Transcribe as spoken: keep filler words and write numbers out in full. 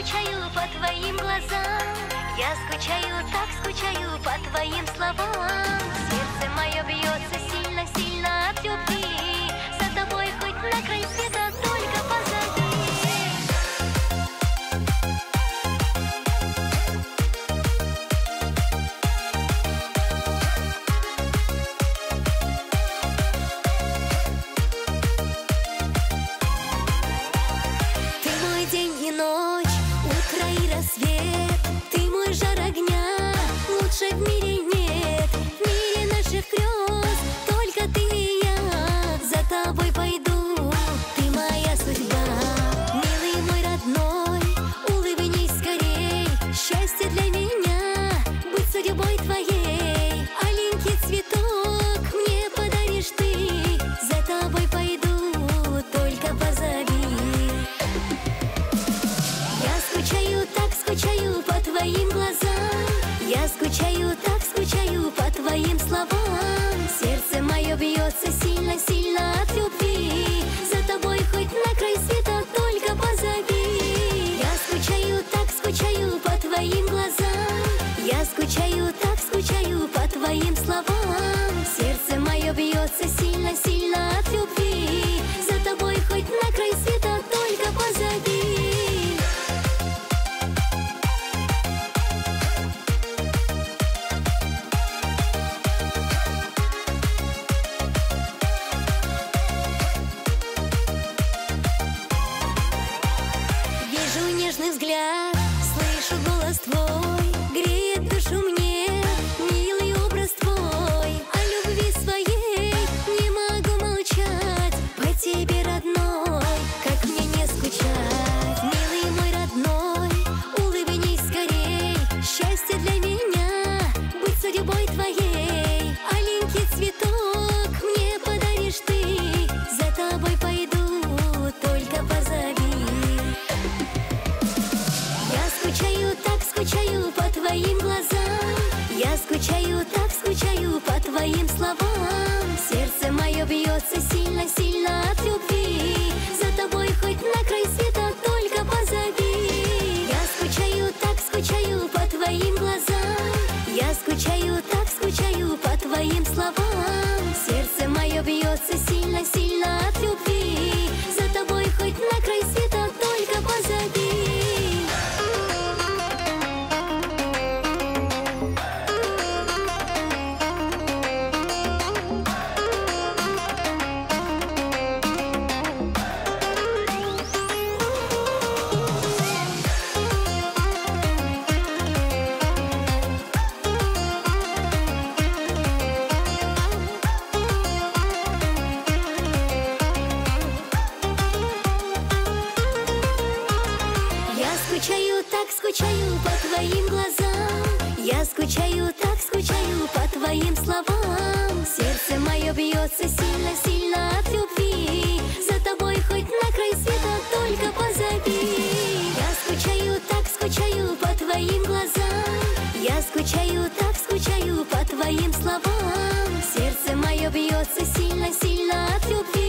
скучаю по твоим глазам. Я скучаю, так скучаю по твоим словам. Сердце мое бьется сильно-сильно от любви. За тобой хоть на край света, только позови. Ты мой день и ночь, утро и рассвет. Ты мой жар огня, лучше в мире нет. В мире наших грез только ты и я. За тобой пойду, ты моя судьба. Милый мой родной, улыбнись скорей. Счастье для меня, быть судьбой твоей. Аленький цветок мне подаришь ты. За тобой пойду, только позови. Я скучаю, так скучаю по твоим глазам. Я скучаю, так скучаю по твоим словам. Сердце мое бьется сильно-сильно от любви. За тобой хоть на край света, только позови. Я скучаю, так скучаю по твоим глазам. Я скучаю, так скучаю по твоим словам. Сердце мое бьется сильно-сильно от любви. За тобой хоть на край света, только позови. Вижу нежный взгляд, слышу голос твой, греет душу мне милый образ твой. О любви своей не могу молчать, по тебе, родной, как мне не скучать. Милый мой родной, улыбнись скорей. Счастье для меня, быть судьбой твоей. Аленький цветок мне подаришь ты. За тобой пойду, только позови. Я скучаю, так скучаю по твоим глазам. Я скучаю, так скучаю по твоим словам. Сердце мое бьется сильно-сильно от любви. За тобой хоть на край света, только позови. Я скучаю, так скучаю по твоим глазам. Я скучаю, так скучаю по твоим словам. Сердце мое бьется сильно-сильно от любви. За тобой хоть на край света, только позови. Я скучаю, так скучаю по твоим глазам. Я скучаю, так скучаю по твоим словам. Сердце мое бьется сильно-сильно от любви. За тобой хоть на край света, только позови. Я скучаю, так скучаю по твоим глазам. Я скучаю, так скучаю по твоим словам. Сердце мое бьется сильно-сильно от любви.